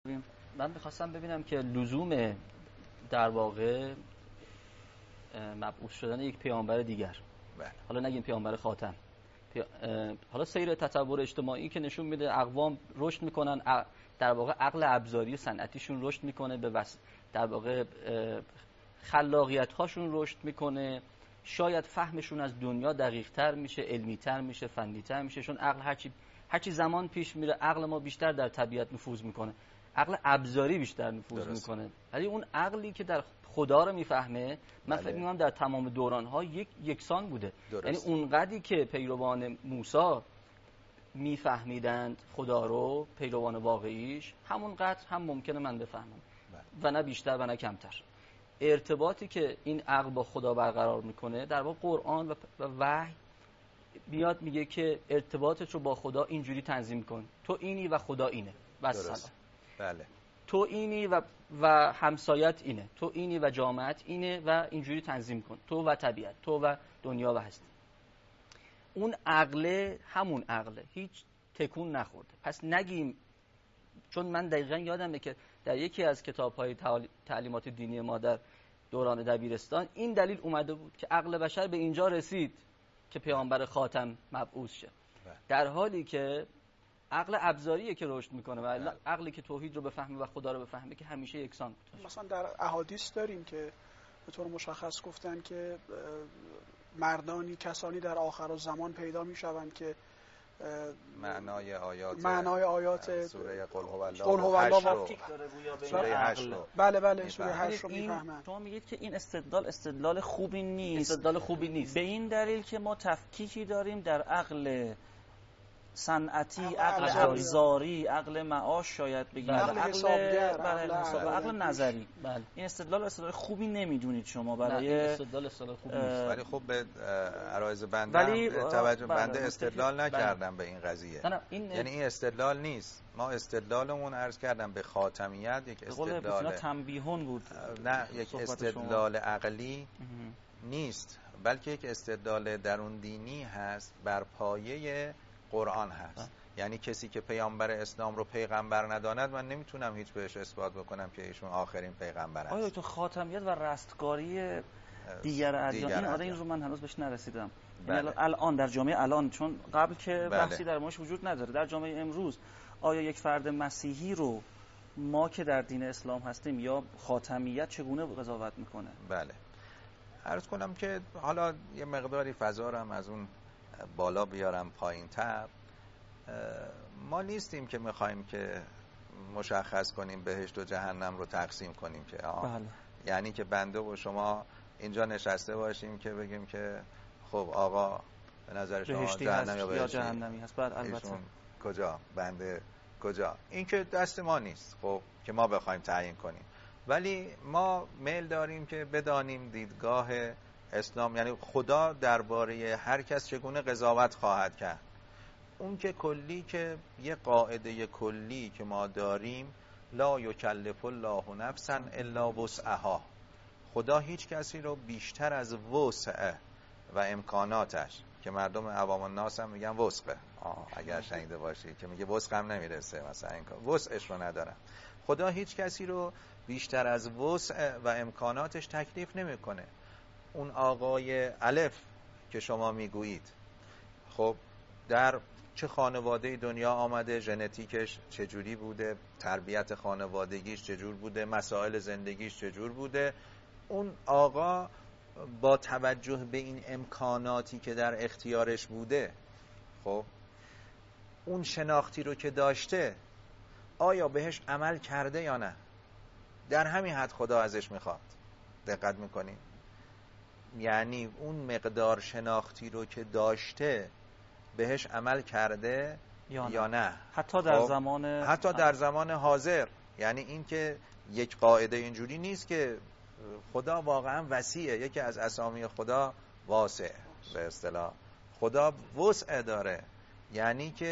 من می‌خواستم ببینم که لزوم در واقع مبعوث شدن یک پیامبر دیگر، حالا نگیم پیامبر خاتم، حالا سیر تطور اجتماعی که نشون میده اقوام رشد میکنن، در واقع عقل ابزاری و صنعتیشون رشد میکنه، در واقع خلاقیت هاشون رشد میکنه، شاید فهمشون از دنیا دقیق تر میشه، علمی تر میشه، فنی تر میشه، چون عقل هرچی زمان پیش میره عقل ما بیشتر در طبیعت نفوذ میکنه، عقل ابزاری بیشتر نفوذ میکنه. ولی اون عقلی که در خدا رو میفهمه، من فکر میکنم در تمام دوران‌ها یکسان بوده. یعنی اونقدری که پیروان موسی میفهمیدند خدا رو، پیروان واقعیش، همونقدر هم ممکنه من بفهمم و نه بیشتر و نه کمتر. ارتباطی که این عقل با خدا برقرار میکنه، در واقع قرآن و وحی بیاد میگه که ارتباطت رو با خدا اینجوری تنظیم کن، تو اینی و خدا اینه، بس. بله. تو اینی و همسایت اینه، تو اینی و جامعت اینه و اینجوری تنظیم کن، تو و طبیعت، تو و دنیا و هستی. اون عقله همون عقله، هیچ تکون نخورده. پس نگیم، چون من دقیقا یادمه که در یکی از کتاب‌های تعلیمات دینی ما در دوران دبیرستان این دلیل اومده بود که عقل بشر به اینجا رسید که پیامبر خاتم مبعوث شه، در حالی که عقل ابزاریه که رشد میکنه و عقلی که توحید رو بفهمه و خدا رو بفهمه که همیشه یکسان بود. مثلا در احادیث داریم که به طور مشخص گفتن که کسانی در آخر زمان پیدا میشوند که معنای آیات سوره قل هو الله سوره 8 بله سوره 8 رو میفهمن. شما میگید که این استدلال خوبی نیست. به این دلیل که ما تفکیکی داریم در عقل صنعتی، عقل ابزاری، عقل معاش شاید بگیم، عقل نظری. این استدلال خوبی نمیدونید شما برای استدلال خوبی نیست. ولی خب به عرایض بنده توجه بنده استدلال نکردم به این قضیه. یعنی این استدلال نیست. ما استدلالمون عرض کردم به خاتمیت یک استدلال تنبیهون بود، نه یک استدلال عقلی نیست، بلکه یک استدلال درون دینی هست، بر پایه قرآن هست. یعنی کسی که پیامبر اسلام رو پیغمبر نداند، من نمیتونم هیچ بهش اثبات بکنم که ایشون آخرین پیغمبر است. آیا تو خاتمیت و رستگاری دیگر ادیان این رو من هنوز بهش نرسیدم. یعنی الان در جامعه الان، چون قبل که بحثی در موردش وجود نداره، در جامعه امروز آیا یک فرد مسیحی رو ما که در دین اسلام هستیم یا خاتمیت چگونه قضاوت میکنه؟ بله، عرض کنم که حالا یه مقداری فضا رو هم از اون بالا بیارم پایین تر. ما نیستیم که میخوایم که مشخص کنیم بهشت و جهنم رو تقسیم کنیم که یعنی که بنده و شما اینجا نشسته باشیم که بگیم که خب آقا به نظر شما جهنم یا جهنمی هست، بعد البته کجا، بنده کجا، این که دست ما نیست خب که ما بخوایم تعیین کنیم. ولی ما میل داریم که بدانیم دیدگاه اسلام، یعنی خدا درباره هر کس چگونه قضاوت خواهد کرد. اون که کلی، که یه قاعده کلی که ما داریم، لا یکلف الله نفسا الا وسعها، خدا هیچ کسی رو بیشتر از وسع و امکاناتش، که مردم عوام الناس هم میگن وسعه، اگر شنیده باشی که میگه وسعم نمیرسه، مثلا این کار وسعش رو ندارم. خدا هیچ کسی رو بیشتر از وسع و امکاناتش تکلیف نمیکنه. اون آقای الف که شما میگویید، خب در چه خانواده دنیا آمده، ژنتیکش چجوری بوده، تربیت خانوادگیش چجور بوده، مسائل زندگیش چجور بوده، اون آقا با توجه به این امکاناتی که در اختیارش بوده، خب اون شناختی رو که داشته، آیا بهش عمل کرده یا نه؟ در همین حد خدا ازش میخواد. دقت میکنیم؟ یعنی اون مقدار شناختی رو که داشته بهش عمل کرده یا نه؟ حتی در زمان حاضر. یعنی این که یک قاعده اینجوری نیست که خدا واقعا وسیعه. یکی از اسامی خدا واسع، به اصطلاح خدا وسع داره، یعنی که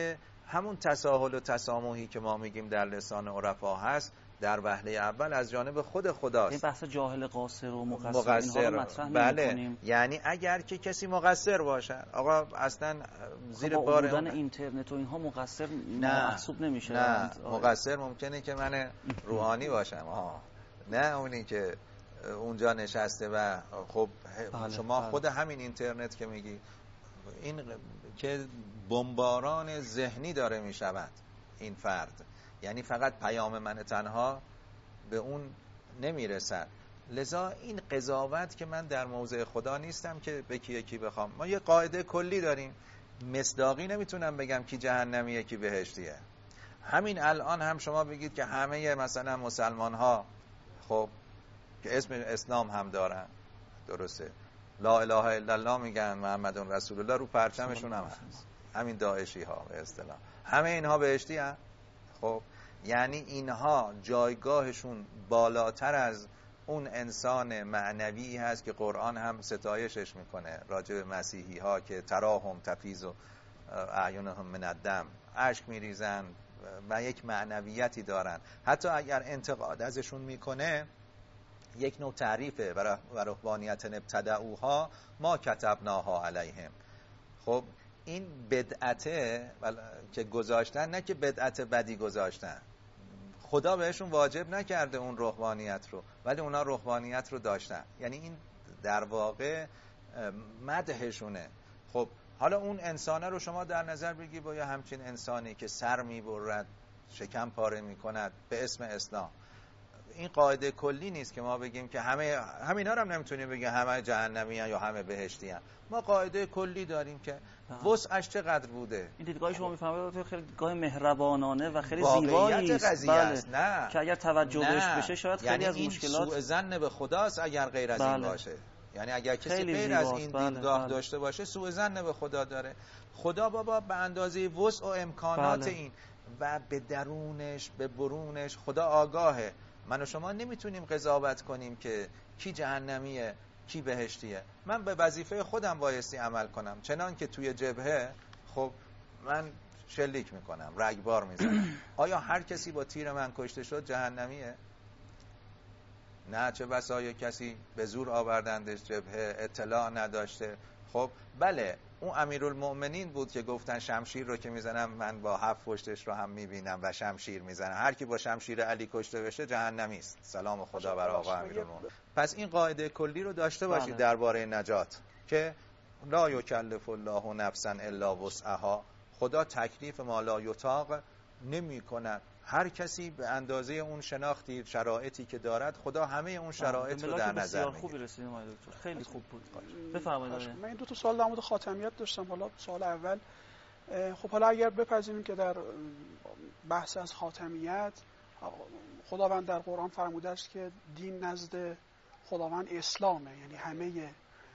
همون تساهل و تسامحی که ما میگیم در لسان عرفا هست در وهله اول از جانب خود خداست. این بحث جاهل قاصر و مقصر اینها رو مطرح بله. نمی‌کنیم. یعنی اگر که کسی مقصر باشه، آقا اصلا زیر بار اون اینترنت و اینها مقصر محسوب نمیشه. نه مقصر ممکنه که من روحانی باشم، نه اونی که اونجا نشسته و خب شما خود همین اینترنت که میگی این که بمباران ذهنی داره میشود این فرد، یعنی فقط پیام من تنها به اون نمیرسد. لذا این قضاوت که من در موضع خدا نیستم که به کی یکی بخوام. ما یه قاعده کلی داریم، مصداقی نمیتونم بگم کی جهنمیه کی بهشتیه. همین الان هم شما بگید که همه مثلا مسلمان ها خب که اسم اسلام هم دارن، درسته، لا اله الا الله میگن، محمد رسول الله رو پرچمشون هم هست، همین داعشی ها به اصطلاح، همه اینها بهشتی هم. خب یعنی اینها جایگاهشون بالاتر از اون انسان معنوی هست که قرآن هم ستایشش میکنه راجع به مسیحی ها که تراهم تفیض و اعینهم من الدم، اشک میریزن و یک معنویتی دارن. حتی اگر انتقاد ازشون میکنه یک نوع تعریفه و رهبانیت ابتدعوها ما کتبناها علیهم. خب این بدعته که گذاشتن، نه که بدعت بدی گذاشتن، خدا بهشون واجب نکرده اون رهبانیت رو، ولی اونا رهبانیت رو داشتن، یعنی این در واقع مدحشونه. خب حالا اون انسانه رو شما در نظر بگی با یه همچین انسانی که سر میبرد، شکم پاره میکند به اسم اسلام، این قاعده کلی نیست که ما بگیم که همینا رو هم نمیتونیم بگیم همه جهنمی هن یا همه بهشتی هن. ما قاعده کلی داریم که وسعش چقدر بوده. این دیدگاه شما میفهمید خیلی دیدگاه مهربانانه و خیلی زیبایی است. بله. نه که اگر توجه بهش بشه شاید خیلی یعنی از این مشکلات سوء ظن به خداست اگر غیر از این باشه. یعنی اگر کسی غیر از این دیدگاه داشته باشه سوء ظن به خدا داره. خدا بابا به اندازه وسع و امکانات این و به درونش به برونش خدا آگاهه. من و شما نمیتونیم قضاوت کنیم که کی جهنمیه کی بهشتیه. من به وظیفه خودم بایستی عمل کنم، چنان که توی جبهه خب من شلیک میکنم، رگبار میزنم. آیا هر کسی با تیر من کشته شد جهنمیه؟ نه، چه بسا یک کسی به زور آوردندش جبهه، اطلاع نداشته. خب بله اون امیرالمؤمنین بود که گفتن شمشیر رو که میزنم من با 7 پشتش رو هم میبینم و شمشیر میزنم، هر کی با شمشیر علی کشته بشه جهنمی است. سلام خدا بر آقا امیرالمؤمنین. پس این قاعده کلی رو داشته باشید درباره نجات که لا یکلف الله نفسا الا وسعها. خدا تکلیف ما لا یطاق نمی کند. هر کسی به اندازه اون شناختی شرایطی که دارد خدا همه اون شرایط رو در نظر میگیره. خوبی رسیدیم آقای دکتر، خیلی خوب بود. بفرمایید. من 2 تا سوال در مورد خاتمیت داشتم. حالا سوال اول، خب حالا اگر بپذیریم که در بحث از خاتمیت خداوند در قرآن فرموده است که دین نزد خداوند اسلامه، یعنی همه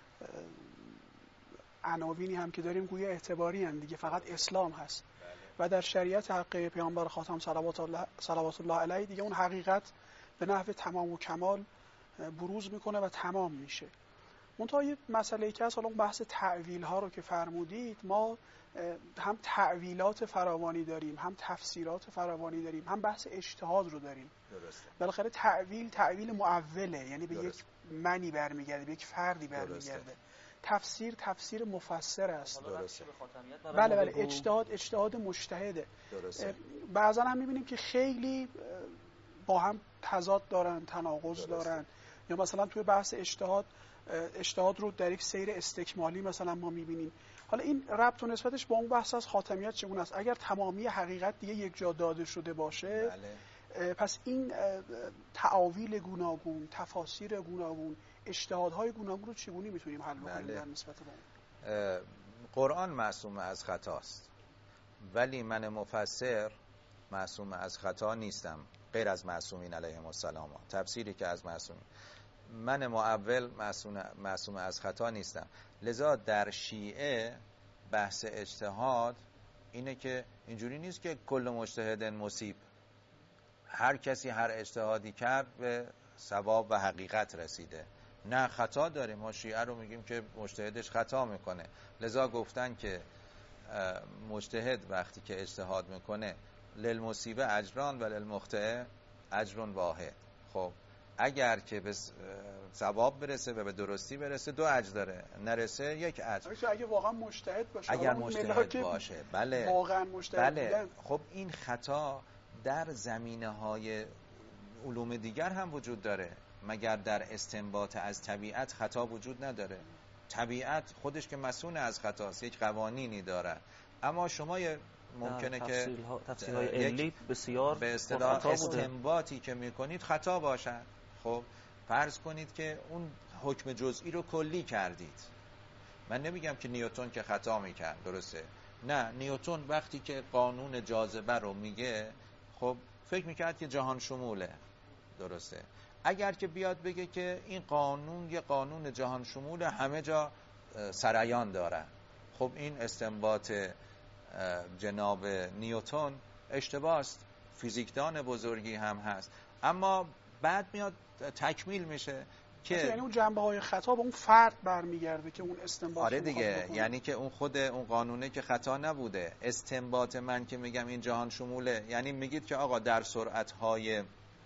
عناوینی هم که داریم گویا اعتباری هم دیگه، فقط اسلام هست. و در شریعت حق پیامبر خاتم صلوات الله علیه دیگه اون حقیقت به نحو تمام و کمال بروز میکنه و تمام میشه. منتها یه مسئله که هست، حالا اون بحث تعویل ها رو که فرمودید، ما هم تعویلات فراوانی داریم، هم تفسیرات فراوانی داریم، هم بحث اجتهاد رو داریم. درسته. بالاخره تعویل معوله، یعنی به یک منی برمیگرده، به یک فردی برمیگرده. تفسیر مفسر است. بله اجتهاد مجتهده. بعضا هم میبینیم که خیلی با هم تضاد دارن، تناقض دارن، یا مثلا توی بحث اجتهاد رو در یک سیر استکمالی مثلا ما میبینیم. حالا این ربط و نسبتش با اون بحث از خاتمیت چگونه است؟ اگر تمامی حقیقت دیگه یک جا داده شده باشه، پس این تعاویل گوناگون، تفاسیر گوناگون، اجتهادهای گوناگون رو چگونه میتونیم حل بکنیم در نسبت با اون؟ قرآن معصوم از خطاست، ولی من مفسر معصوم از خطا نیستم، غیر از معصومین علیهم السلام. تفسیری که از معصومین، من معول معصوم از خطا نیستم. لذا در شیعه بحث اجتهاد اینه که اینجوری نیست که کل مجتهد مصیب، هر کسی هر اجتهادی کرد به ثواب و حقیقت رسیده. نه، خطا داریم. ما شیعه رو میگیم که مجتهدش خطا میکنه. لذا گفتن که مجتهد وقتی که اجتهاد میکنه للمصیبه اجران و للمخطئ اجر واحد. خب اگر که به ثواب برسه و به درستی برسه 2 اجر داره، نرسه 1 اجر. اگه واقعا مجتهد باشه، اگر مجتهد باشه، بله واقعا مجتهد بله. خب این خطا در زمینه‌های علوم دیگر هم وجود داره، مگر در استنباط از طبیعت خطا وجود نداره؟ طبیعت خودش که مسئول از خطاست، یک قوانینی داره، اما شما ممکنه که تفسیرهای علی بسیار به اصطلاح استنباطی که میکنید خطا باشد. خب فرض کنید که اون حکم جزئی رو کلی کردید. من نمیگم که نیوتن که خطا میکرد، درسته؟ نه، نیوتن وقتی که قانون جاذبه رو میگه، خب فکر میکرد که جهان شموله، درسته؟ اگر که بیاد بگه که این قانون یه قانون جهان شموله، همه جا سرایان داره، خب این استنباط جناب نیوتن اشتباه است. فیزیکدان بزرگی هم هست، اما بعد میاد تکمیل میشه که یعنی اون جنبه‌های خطا به اون فرد برمیگرده که اون استنباط. آره دیگه، یعنی که اون خود اون قانونه که خطا نبوده. استنباط من که میگم این جهان شموله، یعنی میگید که آقا در سرعت‌های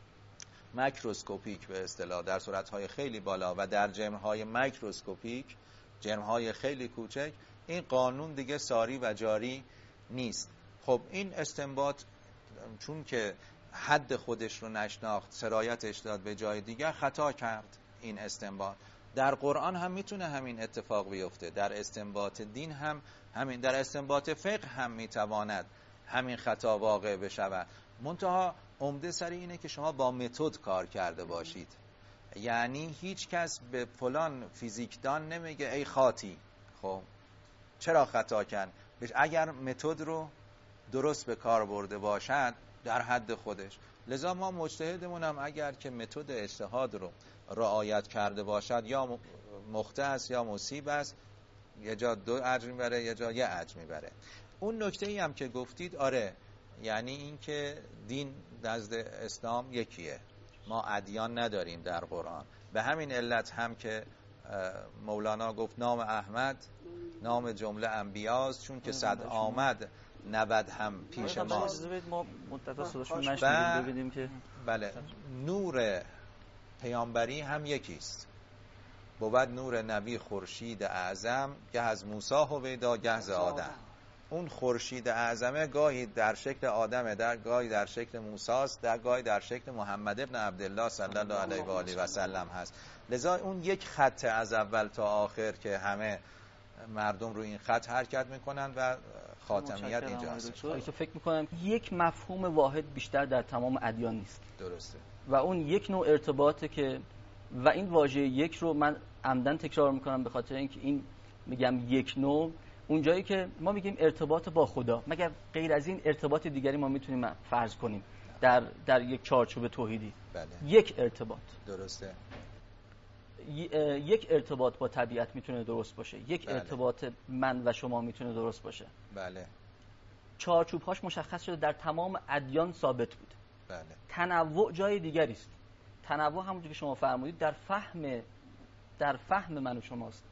ماکروسکوپیک به اصطلاح، در سرعت‌های خیلی بالا و در جرم‌های مایکروسکوپیک، جرم‌های خیلی کوچک، این قانون دیگه ساری و جاری نیست. خب این استنباط چون که حد خودش رو نشناخت، سرایتش داد به جای دیگر، خطا کرد. این استنباط در قرآن هم میتونه همین اتفاق بیفته، در استنباط دین هم همین، در استنباط فقه هم میتواند همین خطا واقع بشود. منتها عمده سر اینه که شما با متد کار کرده باشید. یعنی هیچ کس به فلان فیزیکدان نمیگه ای خاطی، خب چرا خطا کرد؟ اگر متد رو درست به کار برده باشد در حد خودش. لذا ما مجتهدمون هم اگر که متد اجتهاد رو رعایت کرده باشد، یا مخطئ است یا مصیب است، یه جا 2 اجر میبره، یه جا 1 اجر میبره. اون نکته ای هم که گفتید، آره، یعنی این که دین نزد اسلام یکیه، ما ادیان نداریم در قرآن. به همین علت هم که مولانا گفت نام احمد نام جمله انبیاست، چون که 100 آمد 90 هم پیش ماست. ما مدت صداشون نشنیدیم، ببینیم که بله، نور پیامبری هم یکیست. بود نور نبی خورشید اعظم، گه از موسی هویدا گه از آدم. اون خورشید اعظمه گاهی در شکل آدمه، گاهی در شکل موسی است، گاهی در شکل محمد ابن عبدالله صلی الله علیه و آله و سلم هست. لذا اون یک خط از اول تا آخر که همه مردم رو این خط حرکت میکنن و خاتمیت اینجاست. فکر میکنم یک مفهوم واحد بیشتر در تمام ادیان نیست. درسته. و اون یک نوع ارتباطه که، و این واژه یک رو من عمدن تکرار میکنم به خاطر اینکه این میگم یک نوع، اون جایی که ما میگیم ارتباط با خدا، مگر غیر از این ارتباط دیگری ما میتونیم فرض کنیم در یک چارچوب توحیدی؟ بله. یک ارتباط. درسته. یک ارتباط با طبیعت میتونه درست باشه، یک بله. ارتباط من و شما میتونه درست باشه. بله. چارچوب‌هاش مشخص شده، در تمام ادیان ثابت بود. بله. تنوع جای دیگری است. تنوع همونجوری که شما فرمودید در فهم من و شماست.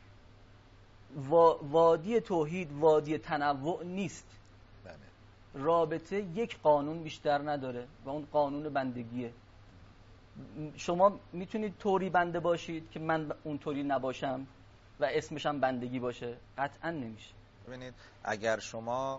وادی توحید وادی تنوع نیست. بله. رابطه یک قانون بیشتر نداره و اون قانون بندگیه. شما میتونید طوری بنده باشید که من اون طوری نباشم و اسمشم بندگی باشه؟ قطعا نمیشه. ببینید اگر شما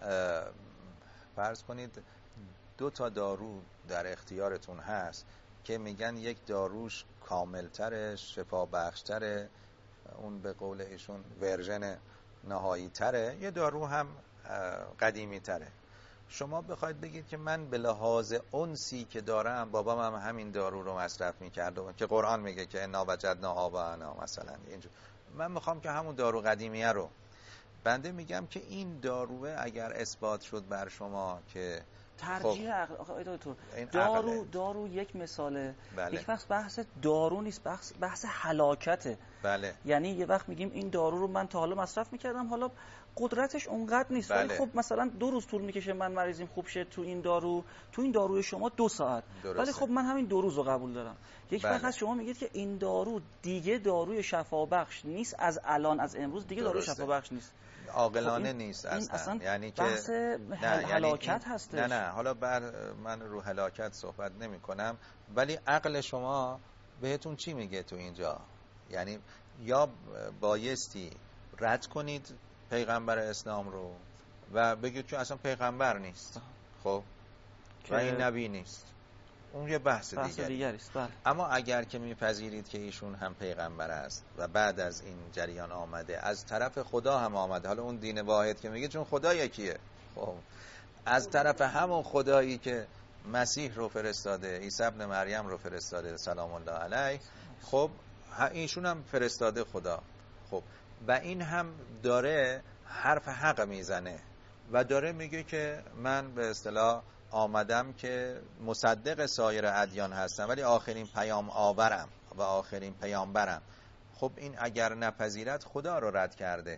فرض کنید 2 تا دارو در اختیارتون هست که میگن یک داروش کاملتره، شفا بخشتره، اون به قول ایشون ورژن نهایی تره، یه دارو هم قدیمی تره، شما بخواید بگید که من به لحاظ انسی که دارم، بابام هم همین دارو رو مصرف میکرد که قرآن میگه که انا وجدنا آباءنا مثلا اینجور، من میخوام که همون دارو قدیمیه رو، بنده میگم که این داروه اگر اثبات شد بر شما که ترجیح عقل. آقای دکتر، دارو یک مثاله. بله. یک وقت بحث دارو نیست، بحث هلاکته. بله. یعنی یه وقت میگیم این دارو رو من تا حالا مصرف میکردم، حالا قدرتش اونقدر نیست، ولی بله. خب مثلا 2 روز طول میکشه من مریضیم خوب شه تو این داروی شما 2 ساعت، ولی خب من همین 2 روز رو قبول دارم. یک بله. وقت هست شما میگید که این دارو دیگه داروی شفا بخش نیست، از الان از امروز دیگه داروی شفا بخش نیست. عاقلانه نیست اصلا. یعنی که بحث هلاکت هستش. نه حالا من رو هلاکت صحبت نمی کنم، ولی عقل شما بهتون چی میگه تو اینجا؟ یعنی یا بایستی رد کنید پیغمبر اسلام رو و بگید که اصلا پیغمبر نیست، خب و این نبی نیست، اون یه بحث دیگری است. اما اگر که میپذیرید که ایشون هم پیغمبر است و بعد از این جریان آمده، از طرف خدا هم آمده، حالا اون دین واحد که میگه چون خدا یکیه، خب از طرف همون خدایی که مسیح رو فرستاده، عیسی ابن مریم رو فرستاده سلام الله علیه، خب ایشون هم فرستاده خدا، خب و این هم داره حرف حق میزنه و داره میگه که من به اصطلاح آمدم که مصدق سایر ادیان هستم ولی آخرین پیام آورم و آخرین پیامبرم. خب این اگر نپذیرد خدا رو رد کرده،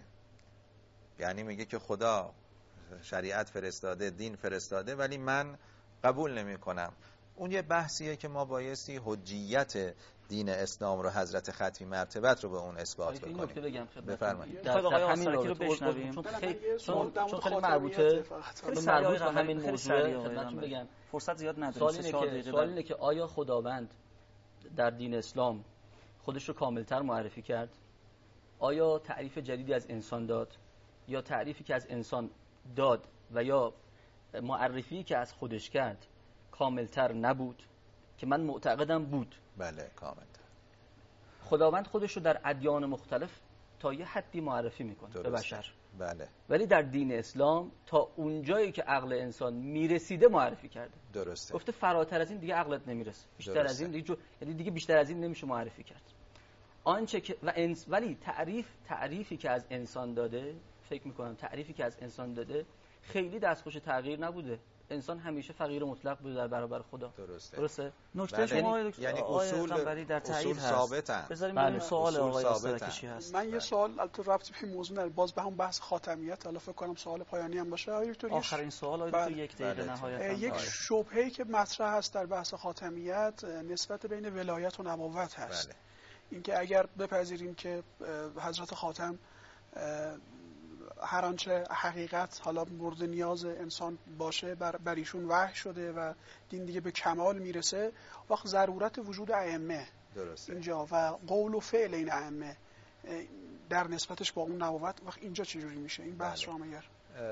یعنی میگه که خدا شریعت فرستاده، دین فرستاده، ولی من قبول نمی کنم. اون یه بحثیه که ما بایستی حجیت دین اسلام رو، حضرت ختمی مرتبت رو به اون اثبات بکنیم. بفرمایید. در همین رو بشنویم چون خیلی مربوطه به همین موضوع خدمتتون بگم. فرصت زیاد نداریم. سوال اینه که آیا خداوند در دین اسلام خودش رو کاملتر معرفی کرد؟ آیا تعریف جدیدی از انسان داد؟ یا تعریفی که از انسان داد و یا معرفی که از خودش کرد کاملتر نبود؟ که من معتقدم بود. بله کاملتر. خداوند خودش رو در ادیان مختلف تا یه حدی معرفی میکنه به بشر. بله. ولی در دین اسلام تا اونجایی که عقل انسان میرسیده معرفی کرده. درسته. گفته فراتر از این دیگه عقلت نمیرسه. بیشتر از این دیگه یعنی دیگه بیشتر از این نمیشه معرفی کرد. آنچه که ولی تعریفی که از انسان داده، فکر میکنم تعریفی که از انسان داده خیلی دستخوش تغییر نبوده. انسان همیشه فقیر مطلق بوده در برابر خدا. درسته؟ نکته شما یعنی اصول در تایید ثابتن. بذاریم ببینیم سوال آقای استرکشی هست. من یه سوال البته ربطی به موضوع نداره، باز به هم بحث خاتمیت، حالا فکر کنم سوال پایانی هم باشه. آخرین سوال تو یک دقیقه نهایتا. یک شبهه‌ای که مطرح هست در بحث خاتمیت نسبت بین ولایت و نبوت هست. بله. اینکه اگر بپذیریم که حضرت خاتم هر آنچه حقیقت حالا مورد نیاز انسان باشه بر ایشون وحی شده و دین دیگه به کمال میرسه، وقت ضرورت وجود ائمه اینجا و قول و فعل این ائمه در نسبتش با اون نبوت، وقت اینجا چجوری میشه این بحث رو اگر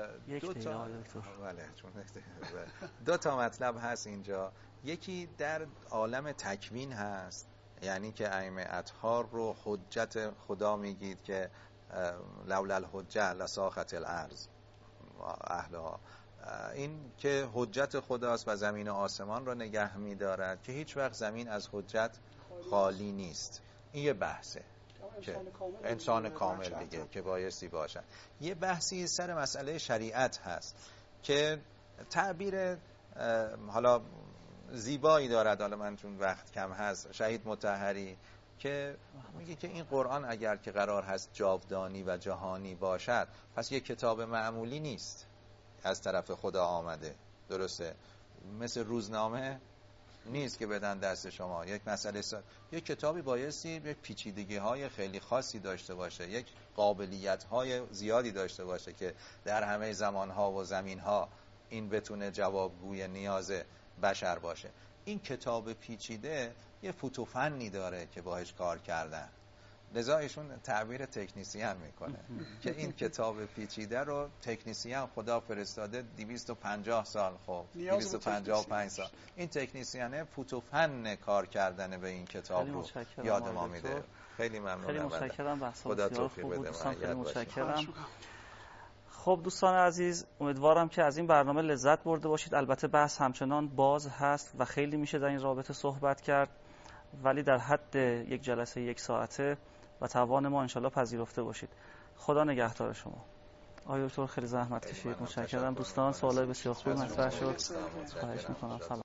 دو تا مطلب هست اینجا. یکی در عالم تکوین هست، یعنی که ائمه اطهار رو حجت خدا میگید که لولا الحجه لساخت الارض اهلها، این که حجت خداست و زمین و آسمان رو نگه می‌دارد که هیچ وقت زمین از حجت خالی نیست. این یه بحثه که انسان کامل دیگه که بایستی باشد. یه بحثی سر مسئله شریعت هست که تعبیر حالا زیبایی دارد، حالا من چون وقت کم هست، شهید مطهری که میگه که این قرآن اگر که قرار هست جاودانی و جهانی باشد، پس یک کتاب معمولی نیست، از طرف خدا آمده. درسته؟ مثل روزنامه نیست که بدن دست شما. یک مسئله یک کتابی بایستی یک پیچیدگی های خیلی خاصی داشته باشه، یک قابلیت های زیادی داشته باشه که در همه زمان ها و زمین ها این بتونه جوابگوی نیاز بشر باشه. این کتاب پیچیده یه فوتوفنی داره که باهاش کار کردن، لذا ایشون تعبیر تکنیسیان میکنه که این کتاب پیچیده رو تکنیسیان خدا فرستاده 250 سال، خب 255 سال. این تکنیسیانه فوتوفن کار کردن به این کتاب رو یاد ما میده. خیلی ممنونم. خیلی متشکرم. خدا توفیق بده. خیلی متشکرم. خب دوستان عزیز، امیدوارم که از این برنامه لذت برده باشید. البته بحث همچنان باز هست و خیلی میشه در این رابطه صحبت کرد، ولی در حد یک جلسه 1 ساعته و توان ما انشالله پذیرفته باشید. خدا نگهدار شما. آقای دکتر خیلی زحمت کشید. متشکرم دوستان. سوالای بسیار خوب مطرح شد. خواهش میکنم.